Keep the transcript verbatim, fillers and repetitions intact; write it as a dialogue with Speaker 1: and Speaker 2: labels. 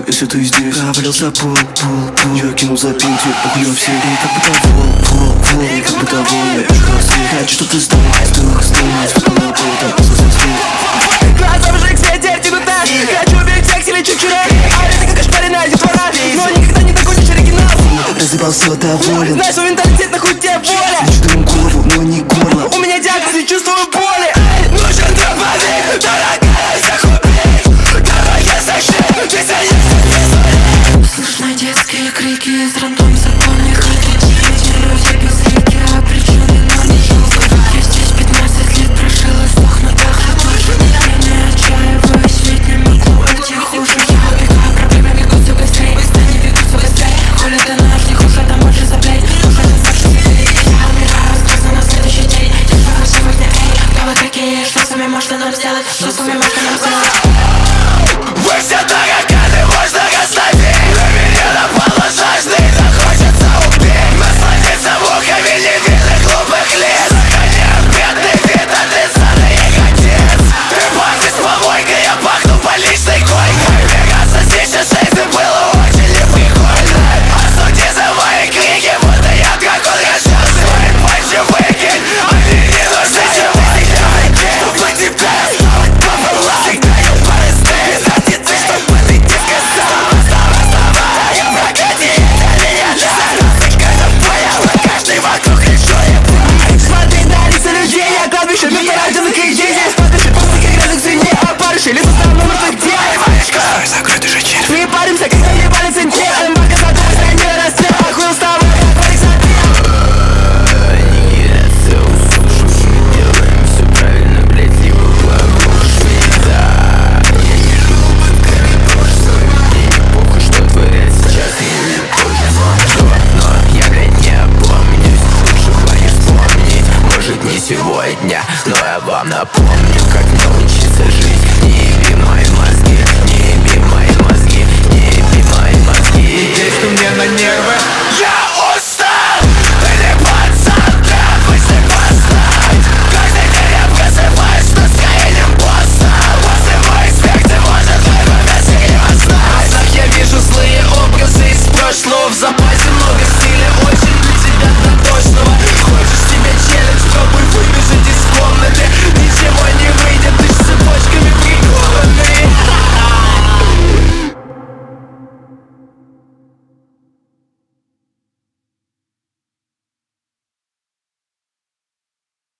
Speaker 1: круто, если ты здесь. Провалился пол, пол, пол. Я кинул за пенти, похуй все. И как будто вол, вол, вол. И как будто вол, я пишу красный. Хочу, чтоб ты сдал, сдал, сдал. Спал на пол, там просто сдал.
Speaker 2: Глаза уже к свете тянут так. Хочу бить секс или чуть-чуть. А это как ошпаренная детвора. Но никогда не догонишь оригинал.
Speaker 1: Разъебал все, доволен.
Speaker 2: Знаешь, свой менталитет, нахуй тебе воля.
Speaker 1: Лечу твою голову, но не горло.
Speaker 2: У меня диагноз, не чувствую боли. Нужен тропоник, дорогая, всех убить. Давай я сошью, ты заедешь.
Speaker 3: Слышны детские крики из рандом законных отличий. Теряю все безлики, а причины нам не жалко. Я здесь пятнадцать лет прожила, сдохнутых и больше. Я не отчаиваюсь, ведь не могу быть и хуже. Я убегаю, проблемы бегут все быстрее. Они бегут все быстрее. Хули ты наш, не хуже, там больше заплей. Уже не старше сидеть. Я умираю, сказано на следующий день. Держу сегодня, эй, кто вы такие? Что с вами можно нам сделать? Что с вами можно нам сделать?
Speaker 2: Вы все тараканы, можно расслабить. На меня напала жажда и захочется убить. Насладиться мухами невинных глупых лиц. Сохраняю бедный вид от лица на ягодиц. Ты пахнешь помойкой, я пахну больничной койкой. Бегаться здесь и жизнь было очень неприкольно. Осуди за мои крики, будто я дракон рожал. Свои панчи выкинь, они не нужны сегодня. Чтобы тебя оставить пополам. Всегда я порысты, знать ты, чтобы ты не сказал. Вставай, вставай, я прокати, это меня не каждый понял, каждый вокруг решует. Смотри на лица людей, я кладбище мертворожденных и ездил. Смотришь, после грязных свиней, а парыши лица станут мертвых дел.
Speaker 1: Стой, закрытый же черт.
Speaker 2: Мы паримся, когда не палец интеллект. Алимбака за тобой, стране расстрел. Охуел с тобой, как парик забил.
Speaker 4: Аннигиляция, услышишь, мы делаем все правильно, блять, и вокруг шведа. Я не живу пытками прошлого, мне не похуй, что творят сейчас, и мне тоже звонко. Но я, блядь, не опомнюсь, лучше плане вспомнить. Может не сегодня, но я вам напомню, как научиться жить. Не еби мои мозги, не еби мои мозги, не еби мои мозги.
Speaker 2: Здесь ты мне на нервы. Я